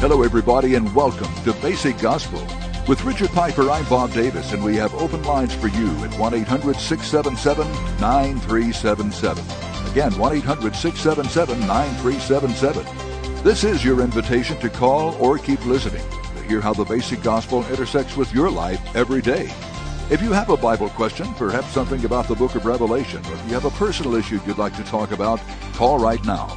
Hello, everybody, and welcome to Basic Gospel. With Richard Piper, I'm Bob Davis, and we have open lines for you at 1-800-677-9377. Again, 1-800-677-9377. This is your invitation to call or keep listening to hear how the Basic Gospel intersects with your life every day. If you have a Bible question, perhaps something about the book of Revelation, or if you have a personal issue you'd like to talk about, call right now.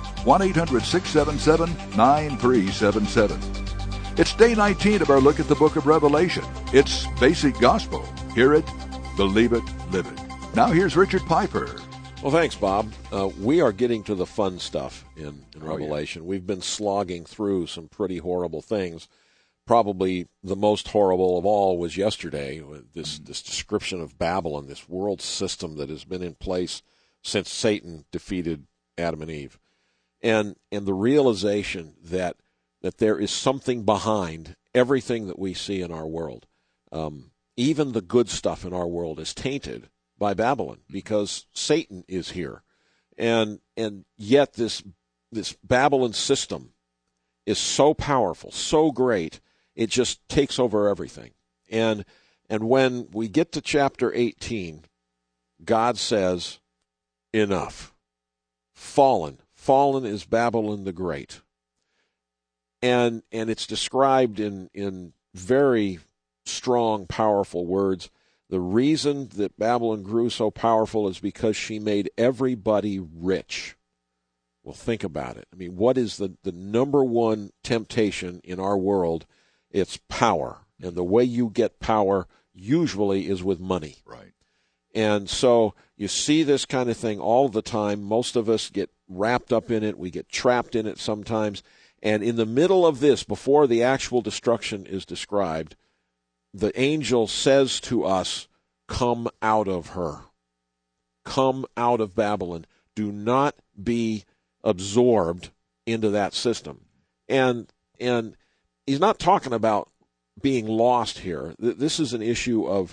1-800-677-9377. It's day 19 of our look at the book of Revelation. It's Basic Gospel. Hear it, believe it, live it. Now here's Richard Piper. Well, thanks, Bob. We are getting to the fun stuff in Revelation. Yeah. We've been slogging through some pretty horrible things. Probably the most horrible of all was yesterday, this description of Babylon, this world system that has been in place since Satan defeated Adam and Eve. And the realization that there is something behind everything that we see in our world. Even the good stuff in our world is tainted by Babylon because Satan is here. And yet this Babylon system is so powerful, so great, it just takes over everything. And when we get to chapter 18, God says, enough. Fallen is Babylon the Great. And it's described in very strong, powerful words. The reason that Babylon grew so powerful is because she made everybody rich. Well, think about it. I mean, what is the number one temptation in our world? It's power. And the way you get power usually is with money. Right. And so you see this kind of thing all the time. Most of us get wrapped up in it. We get trapped in it sometimes. And in the middle of this, before the actual destruction is described, the angel says to us, come out of her. Come out of Babylon. Do not be absorbed into that system. And he's not talking about being lost here. This is an issue of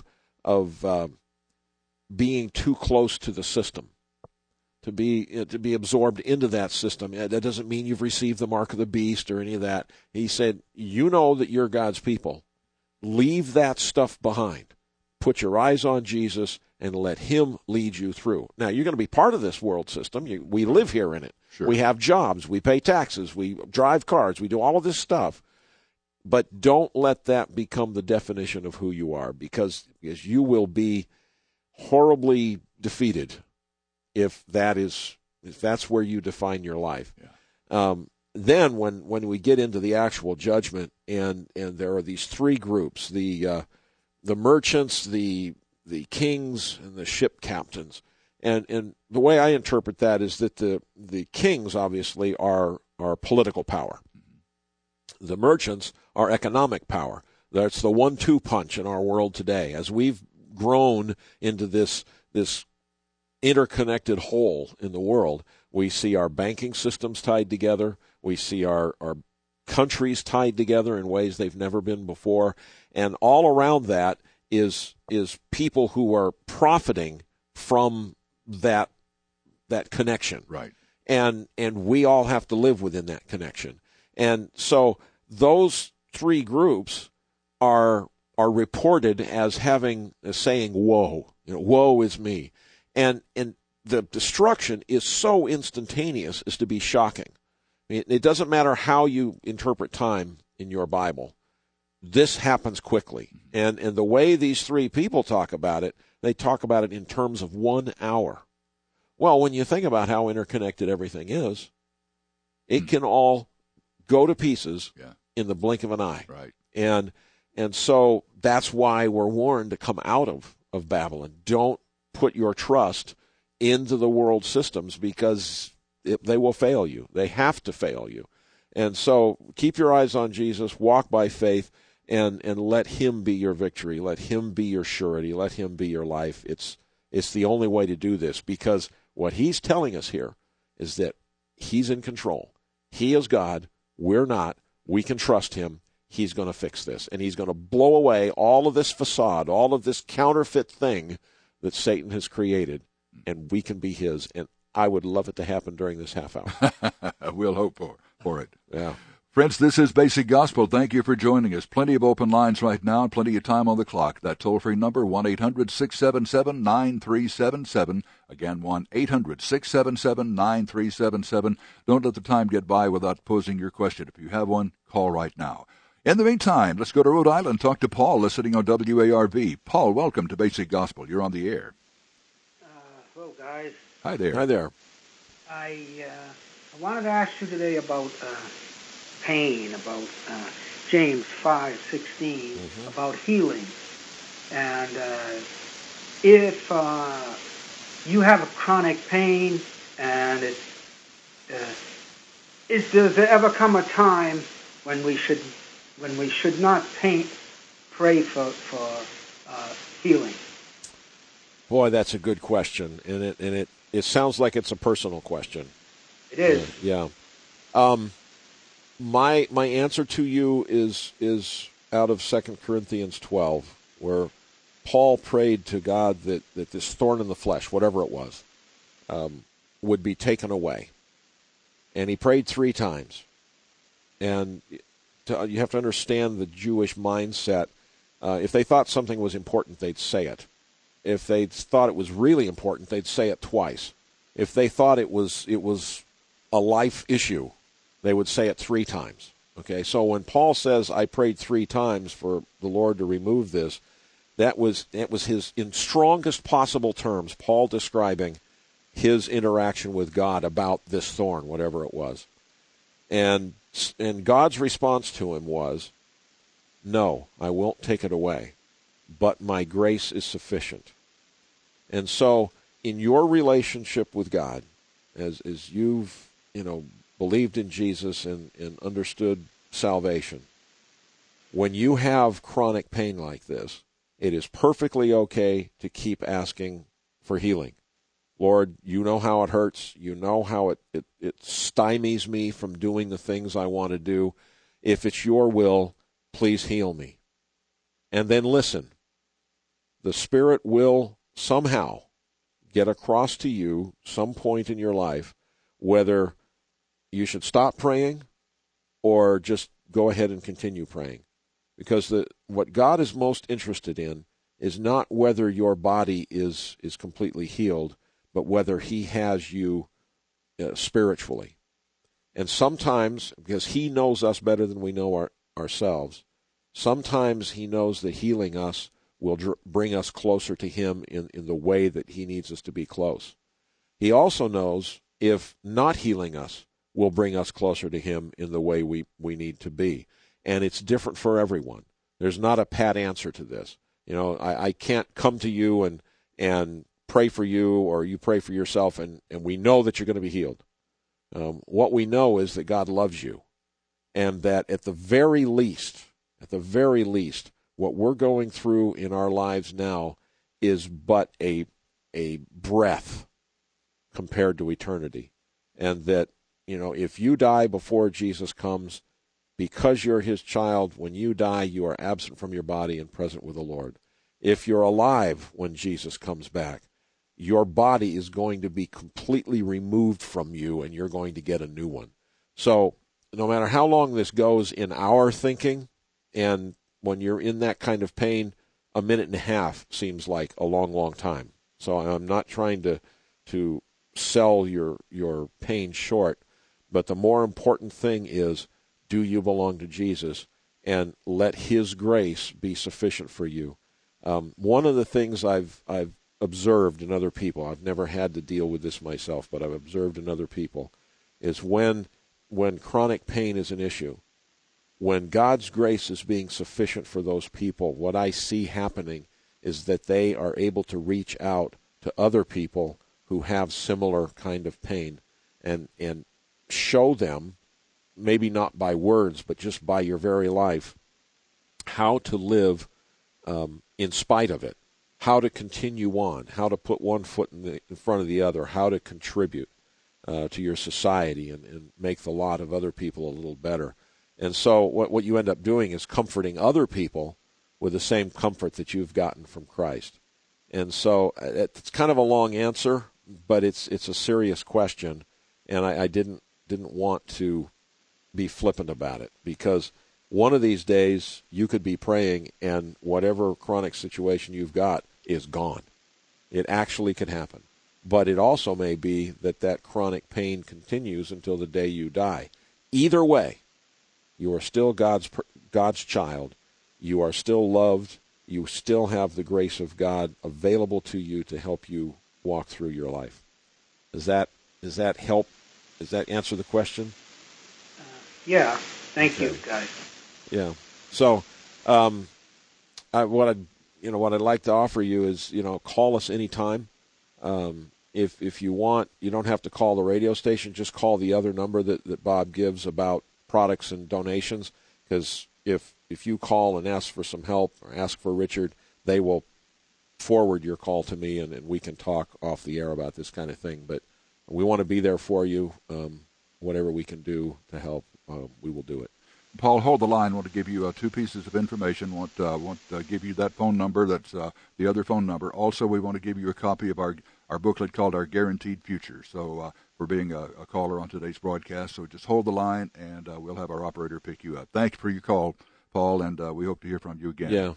being too close to the system, to be absorbed into that system. That doesn't mean you've received the mark of the beast or any of that. He said, you know that you're God's people. Leave that stuff behind. Put your eyes on Jesus and let him lead you through. Now, you're going to be part of this world system. We live here in it. Sure. We have jobs. We pay taxes. We drive cars. We do all of this stuff. But don't let that become the definition of who you are, because you will be horribly defeated if that's where you define your life. Yeah. Then when we get into the actual judgment, and there are these three groups, the merchants, the kings, and the ship captains. And the way I interpret that is that the kings obviously are political power. The merchants are economic power. That's the 1-2 punch in our world today. As we've grown into this interconnected whole in the world, we see our banking systems tied together. We see our countries tied together in ways they've never been before. And all around that is people who are profiting from that connection. Right. And we all have to live within that connection. And so those three groups are reported as saying, woe, woe is me. And the destruction is so instantaneous as to be shocking. I mean, it doesn't matter how you interpret time in your Bible. This happens quickly. And the way these three people talk about it, they talk about it in terms of 1 hour. Well, when you think about how interconnected everything is, it can all go to pieces in the blink of an eye. Right. And so that's why we're warned to come out of Babylon. Don't put your trust into the world systems, because they will fail you. They have to fail you. And so keep your eyes on Jesus, walk by faith, and let him be your victory. Let him be your surety. Let him be your life. It's the only way to do this, because what he's telling us here is that he's in control. He is God. We're not. We can trust him. He's going to fix this, and he's going to blow away all of this facade, all of this counterfeit thing that Satan has created, and we can be his. And I would love it to happen during this half hour. We'll hope for it. Yeah. Friends, this is Basic Gospel. Thank you for joining us. Plenty of open lines right now and plenty of time on the clock. That toll-free number, 1-800-677-9377. Again, 1-800-677-9377. Don't let the time get by without posing your question. If you have one, call right now. In the meantime, let's go to Rhode Island and talk to Paul, listening on WARV. Paul, welcome to Basic Gospel. You're on the air. Hello, guys. Hi there. Hi there. I wanted to ask you today about pain, about James 5:16, about healing. And if you have a chronic pain, and does there ever come a time when we should not pray for healing? Boy, that's a good question, and it sounds like it's a personal question. It is. Yeah. My answer to you is out of 2 Corinthians 12, where Paul prayed to God that this thorn in the flesh, whatever it was, would be taken away. And he prayed 3 times. And you have to understand the Jewish mindset. If they thought something was important, they'd say it. If they thought it was really important, they'd say it twice. If they thought it was a life issue, they would say it 3 times. Okay, so when Paul says, I prayed 3 times for the Lord to remove this, that was his, in strongest possible terms, Paul describing his interaction with God about this thorn, whatever it was. And God's response to him was, no, I won't take it away, but my grace is sufficient. And so in your relationship with God, as you've, believed in Jesus and understood salvation, when you have chronic pain like this, it is perfectly okay to keep asking for healing. Lord, you know how it hurts. You know how it stymies me from doing the things I want to do. If it's your will, please heal me. And then listen. The Spirit will somehow get across to you some point in your life whether you should stop praying or just go ahead and continue praying. Because what God is most interested in is not whether your body is completely healed, but whether he has you spiritually. And sometimes, because he knows us better than we know ourselves, sometimes he knows that healing us will bring us closer to him in the way that he needs us to be close. He also knows if not healing us will bring us closer to him in the way we need to be. And it's different for everyone. There's not a pat answer to this. I can't come to you and pray for you, or you pray for yourself, and we know that you're going to be healed. What we know is that God loves you, and that at the very least, what we're going through in our lives now is but a breath compared to eternity. And that, if you die before Jesus comes, because you're his child, when you die, you are absent from your body and present with the Lord. If you're alive when Jesus comes back, your body is going to be completely removed from you, and you're going to get a new one. So no matter how long this goes in our thinking, and when you're in that kind of pain, a minute and a half seems like a long, long time. So I'm not trying to sell your pain short, but the more important thing is, do you belong to Jesus, and let his grace be sufficient for you. One of the things I've observed in other people, I've never had to deal with this myself, but I've observed in other people, is when chronic pain is an issue, when God's grace is being sufficient for those people, what I see happening is that they are able to reach out to other people who have similar kind of pain and show them, maybe not by words, but just by your very life, how to live in spite of it, how to continue on, how to put one foot in front of the other, how to contribute to your society and make the lot of other people a little better. And so what you end up doing is comforting other people with the same comfort that you've gotten from Christ. And so it's kind of a long answer, but it's a serious question, and I didn't want to be flippant about it, because one of these days you could be praying and whatever chronic situation you've got is gone. It actually could happen. But it also may be that chronic pain continues until the day you die. Either way, you are still God's child. You are still loved. You still have the grace of God available to you to help you walk through your life. Does that help? Does that answer the question? Yeah. Thank you, guys. Yeah. So, what I'd like to offer you is, call us anytime. If you want, you don't have to call the radio station. Just call the other number that Bob gives about products and donations. Because if you call and ask for some help or ask for Richard, they will forward your call to me, and we can talk off the air about this kind of thing. But we want to be there for you. Whatever we can do to help, we will do it. Paul, hold the line. I want to give you two pieces of information. Want to give you that phone number. That's the other phone number. Also, we want to give you a copy of our booklet called Our Guaranteed Future. So for being a caller on today's broadcast. So just hold the line, and we'll have our operator pick you up. Thanks for your call, Paul, and we hope to hear from you again. Yeah.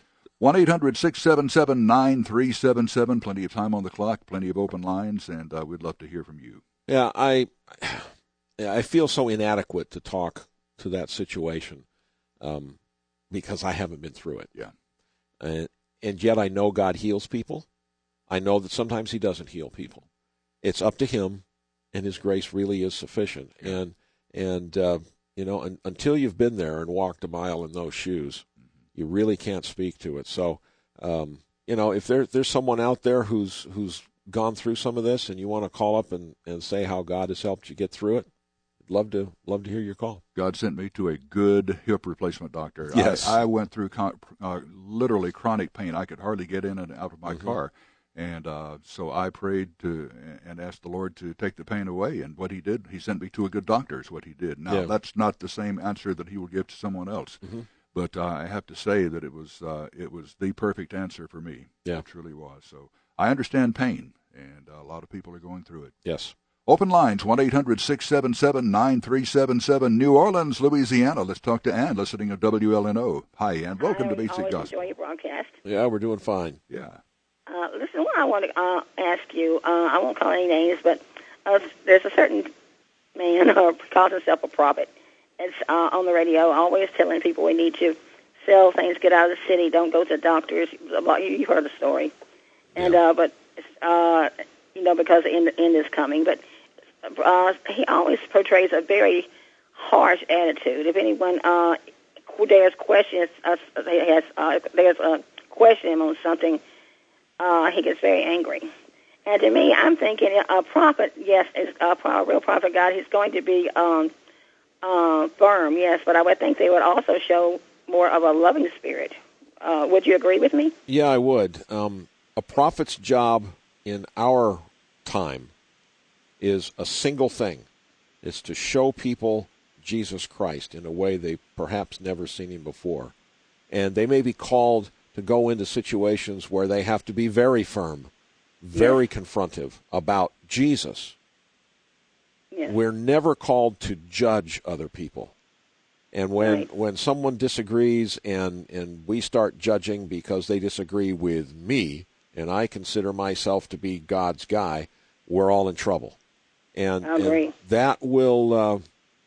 1-800-677-9377. Plenty of time on the clock, plenty of open lines, and we'd love to hear from you. Yeah, I feel so inadequate to talk to that situation because I haven't been through it. Yeah. And yet I know God heals people. I know that sometimes he doesn't heal people. It's up to him, and his grace really is sufficient. Yeah. And until you've been there and walked a mile in those shoes, you really can't speak to it. So, if there's someone out there who's gone through some of this and you want to call up and say how God has helped you get through it, Love to hear your call. God sent me to a good hip replacement doctor. Yes. I went through literally chronic pain. I could hardly get in and out of my car. And so I prayed and asked the Lord to take the pain away. And what he did, he sent me to a good doctor is what he did. Now, that's not the same answer that he will give to someone else. Mm-hmm. But I have to say that it was the perfect answer for me. Yeah. It truly was. So I understand pain, and a lot of people are going through it. Yes. Open lines, 1-800-677-9377, New Orleans, Louisiana. Let's talk to Ann, listening to WLNO. Hi, Ann. Welcome to Basic Gospel. Enjoy your broadcast. Yeah, we're doing fine. Yeah. Listen, what I want to ask you, I won't call any names, but there's a certain man who calls himself a prophet. It's on the radio, always telling people we need to sell things, get out of the city, don't go to doctors. You heard the story. And but because the end is coming. But he always portrays a very harsh attitude. If anyone dares question him on something, he gets very angry. And to me, I'm thinking a prophet, yes, is a real prophet God. He's going to be firm, yes, but I would think they would also show more of a loving spirit. Would you agree with me? Yeah, I would. A prophet's job in our time is a single thing. It's to show people Jesus Christ in a way they've perhaps never seen him before. And they may be called to go into situations where they have to be very firm, very confrontive about Jesus. Yes. We're never called to judge other people. And when someone disagrees and we start judging because they disagree with me, and I consider myself to be God's guy, we're all in trouble. And that will,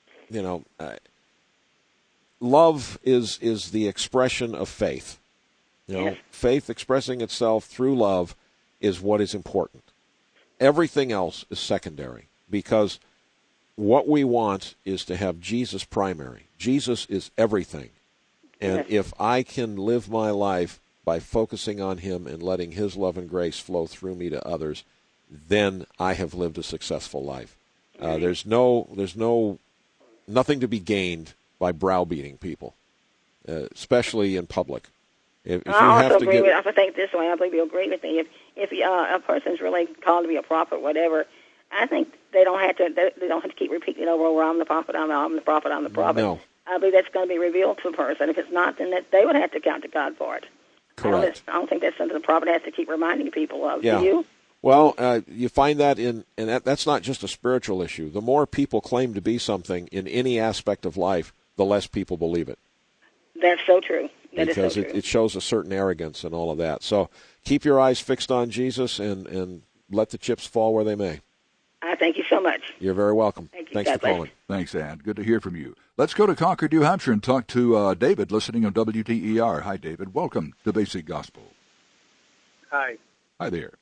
love is the expression of faith. Faith expressing itself through love is what is important. Everything else is secondary, because what we want is to have Jesus primary. Jesus is everything. And if I can live my life by focusing on him and letting his love and grace flow through me to others, then I have lived a successful life. There's nothing to be gained by browbeating people, especially in public. If you I have also to agree get, with. I think this way. I believe you'll agree with me. If a person's really called to be a prophet, whatever, I think they don't have to. They don't have to keep repeating over. I'm the prophet. I'm the prophet. I'm the prophet. No. I believe that's going to be revealed to a person. If it's not, then they would have to count to God for it. Correct. I don't think that's something the prophet has to keep reminding people of. Yeah. Do you? Well, you find that and that's not just a spiritual issue. The more people claim to be something in any aspect of life, the less people believe it. That's so true. Because it shows a certain arrogance and all of that. So keep your eyes fixed on Jesus and let the chips fall where they may. Thank you so much. You're very welcome. Thank you. Thanks for calling. Thanks, Ann. Good to hear from you. Let's go to Concord, New Hampshire, and talk to David, listening on WTER. Hi, David. Welcome to Basic Gospel. Hi. Hi there.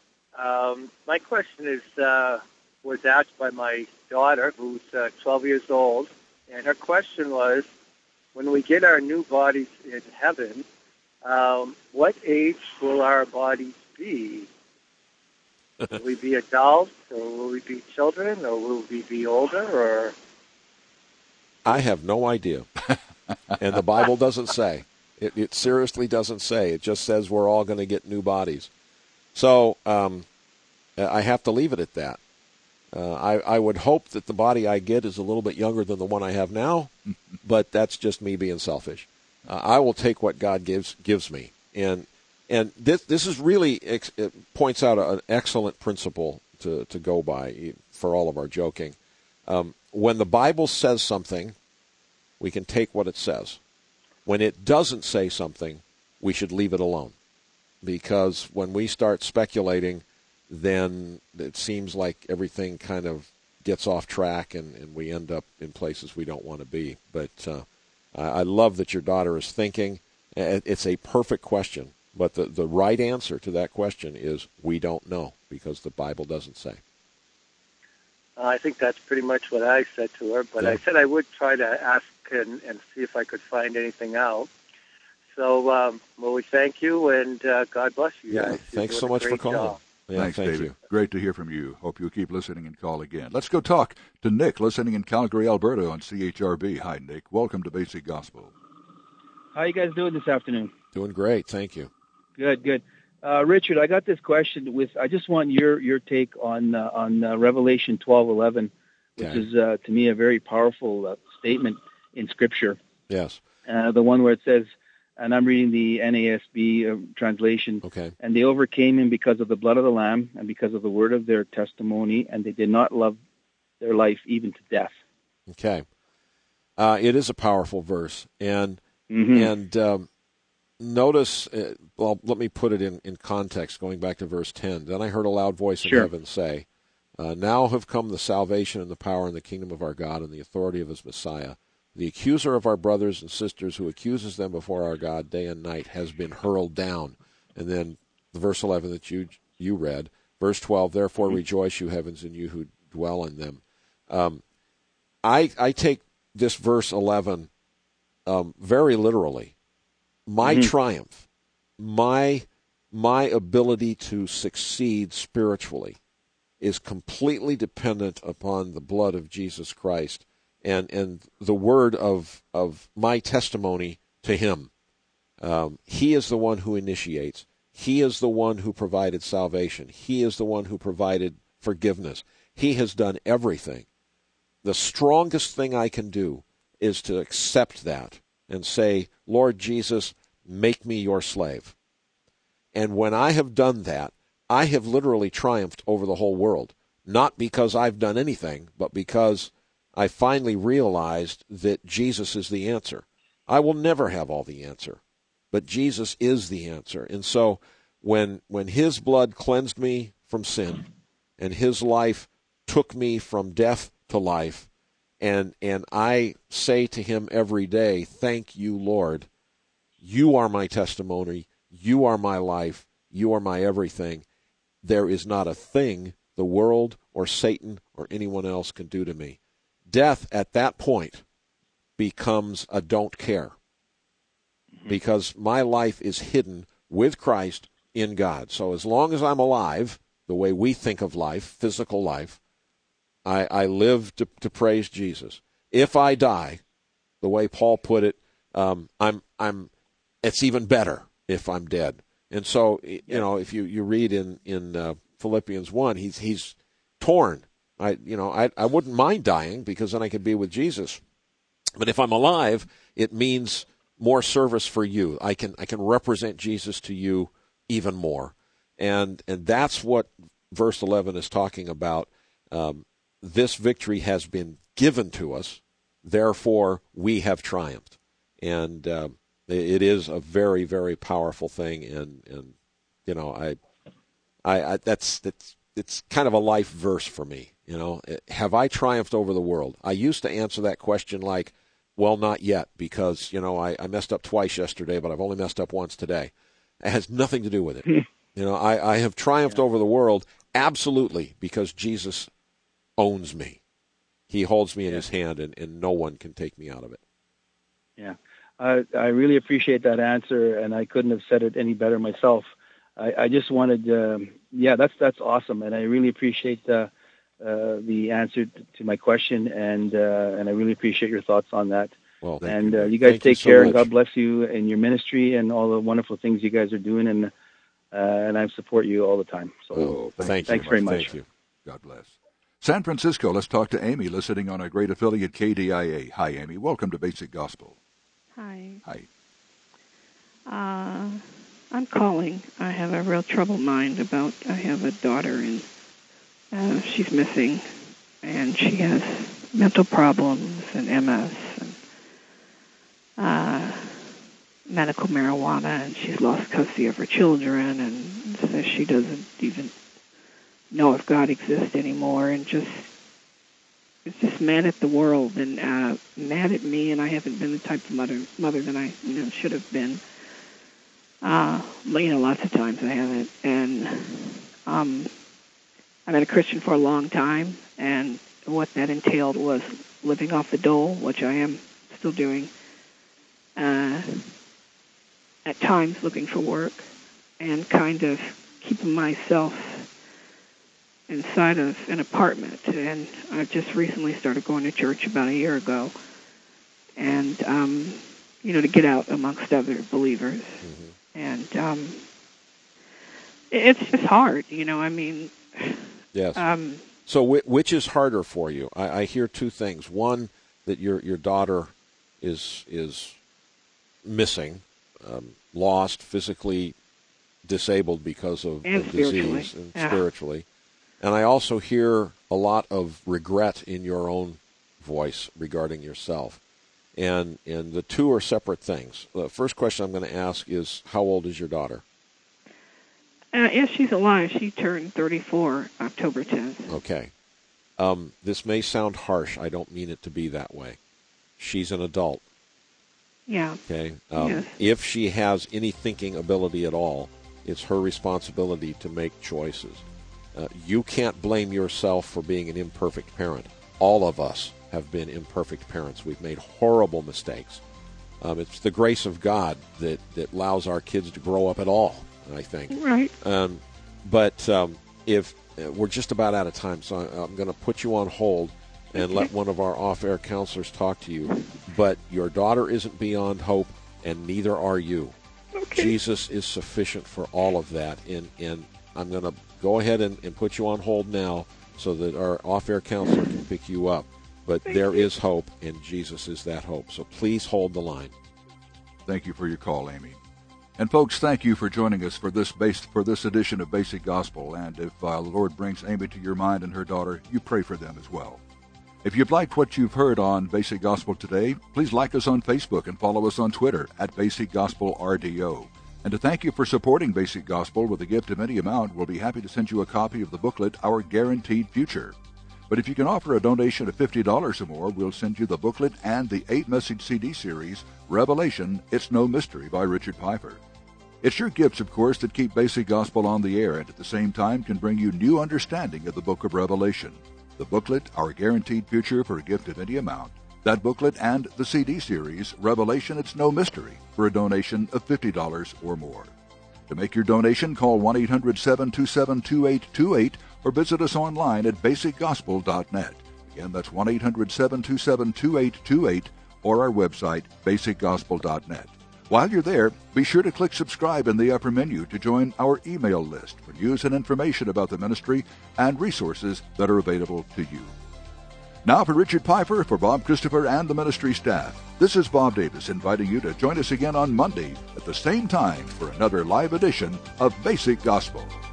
My question is was asked by my daughter, who's 12 years old, and her question was, when we get our new bodies in heaven, what age will our bodies be? Will we be adults, or will we be children, or will we be older, or? I have no idea. And the Bible doesn't say. It seriously doesn't say. It just says we're all going to get new bodies. So I have to leave it at that. I would hope that the body I get is a little bit younger than the one I have now, but that's just me being selfish. I will take what God gives me. And this is really it points out an excellent principle to go by for all of our joking. When the Bible says something, we can take what it says. When it doesn't say something, we should leave it alone. Because when we start speculating, then it seems like everything kind of gets off track and we end up in places we don't want to be. But I love that your daughter is thinking. It's a perfect question. But the right answer to that question is we don't know because the Bible doesn't say. I think that's pretty much what I said to her. But yeah. I said I would try to ask and see if I could find anything out. So, well, we thank you, and God bless you guys. Thanks so much for calling. Yeah, Thanks, thank David. You. Great to hear from you. Hope you'll keep listening and call again. Let's go talk to Nick, listening in Calgary, Alberta on CHRB. Hi, Nick. Welcome to Basic Gospel. How you guys doing this afternoon? Doing great. Thank you. Good. Richard, I got this question. I just want your take on Revelation 12:11, which is to me a very powerful statement in Scripture. Yes. The one where it says, and I'm reading the NASB translation. Okay. And they overcame him because of the blood of the Lamb and because of the word of their testimony, and they did not love their life even to death. Okay. It is a powerful verse, and notice. Well, let me put it in context. Going back to verse 10. Then I heard a loud voice in heaven say, "Now have come the salvation and the power and the kingdom of our God and the authority of His Messiah. The accuser of our brothers and sisters who accuses them before our God day and night has been hurled down." And then the verse 11 that you read, verse 12, "Therefore rejoice, you heavens, and you who dwell in them." I take this verse 11 very literally. My triumph, my ability to succeed spiritually is completely dependent upon the blood of Jesus Christ and the word of my testimony to Him. He is the one who initiates. He is the one who provided salvation. He is the one who provided forgiveness. He has done everything. The strongest thing I can do is to accept that and say, "Lord Jesus, make me your slave." And when I have done that, I have literally triumphed over the whole world, not because I've done anything, but because I finally realized that Jesus is the answer. I will never have all the answer, but Jesus is the answer. And so when His blood cleansed me from sin and His life took me from death to life, and I say to Him every day, "Thank you, Lord. You are my testimony. You are my life. You are my everything. There is not a thing the world or Satan or anyone else can do to me." Death at that point becomes a don't care because my life is hidden with Christ in God. So as long as I'm alive, the way we think of life, physical life, I live to praise Jesus. If I die, the way Paul put it, it's even better if I'm dead. And so, if you read in Philippians 1, he's torn. I wouldn't mind dying because then I could be with Jesus. But if I'm alive, it means more service for you. I can represent Jesus to you even more. And that's what verse 11 is talking about this victory has been given to us, therefore we have triumphed. And it is a very, very powerful thing. And you know, it's kind of a life verse for me. You know, have I triumphed over the world? I used to answer that question like, well, not yet, because, you know, I messed up twice yesterday, but I've only messed up once today. It has nothing to do with it. You know, I have triumphed over the world, absolutely, because Jesus owns me. He holds me in his hand, and no one can take me out of it. Yeah. I really appreciate that answer, and I couldn't have said it any better myself. I just wanted, that's awesome, and I really appreciate the answer to my question, and I really appreciate your thoughts on that. Well, and you guys take care, and God bless you in your ministry and all the wonderful things you guys are doing, and I support you all the time. So thanks very much. Thank you. God bless. San Francisco, let's talk to Amy, listening on our great affiliate KDIA. Hi, Amy. Welcome to Basic Gospel. Hi. Hi. I'm calling. I have a real troubled mind about, I have a daughter, and she's missing, and she has mental problems and MS and medical marijuana, and she's lost custody of her children, and says she doesn't even know if God exists anymore, and is just mad at the world and mad at me, and I haven't been the type of mother that I should have been. Lots of times I haven't, and I've been a Christian for a long time, and what that entailed was living off the dole, which I am still doing. At times looking for work, and kind of keeping myself inside of an apartment. And I've just recently started going to church about a year ago, and to get out amongst other believers. Mm-hmm. And it's just hard, I mean. Yes. So which is harder for you? I hear two things. One, that your daughter is missing, lost, physically disabled because of disease, and spiritually. And I also hear a lot of regret in your own voice regarding yourself. And the two are separate things. The first question I'm going to ask is, how old is your daughter? Yes, she's alive. She turned 34 October 10th. Okay. This may sound harsh. I don't mean it to be that way. She's an adult. Yeah. Okay. Yes. If she has any thinking ability at all, it's her responsibility to make choices. You can't blame yourself for being an imperfect parent. All of us have been imperfect parents. We've made horrible mistakes. It's the grace of God that allows our kids to grow up at all, I think. Right. But if we're just about out of time, so I'm going to put you on hold and let one of our off-air counselors talk to you. But your daughter isn't beyond hope, and neither are you. Okay. Jesus is sufficient for all of that. And I'm going to go ahead and put you on hold now so that our off-air counselor can pick you up. But there is hope, and Jesus is that hope. So please hold the line. Thank you for your call, Amy. And folks, thank you for joining us for this edition of Basic Gospel. And if the Lord brings Amy to your mind and her daughter, you pray for them as well. If you've liked what you've heard on Basic Gospel today, please like us on Facebook and follow us on Twitter at Basic Gospel RDO. And to thank you for supporting Basic Gospel with a gift of any amount, we'll be happy to send you a copy of the booklet, Our Guaranteed Future. But if you can offer a donation of $50 or more, we'll send you the booklet and the 8-message CD series, Revelation, It's No Mystery by Richard Piper. It's your gifts, of course, that keep Basic Gospel on the air and at the same time can bring you new understanding of the book of Revelation. The booklet, Our Guaranteed Future, for a gift of any amount. That booklet and the CD series, Revelation, It's No Mystery, for a donation of $50 or more. To make your donation, call 1-800-727-2828 or visit us online at basicgospel.net. Again, that's 1-800-727-2828 or our website, basicgospel.net. While you're there, be sure to click subscribe in the upper menu to join our email list for news and information about the ministry and resources that are available to you. Now for Richard Piper, for Bob Christopher and the ministry staff, this is Bob Davis inviting you to join us again on Monday at the same time for another live edition of Basic Gospel.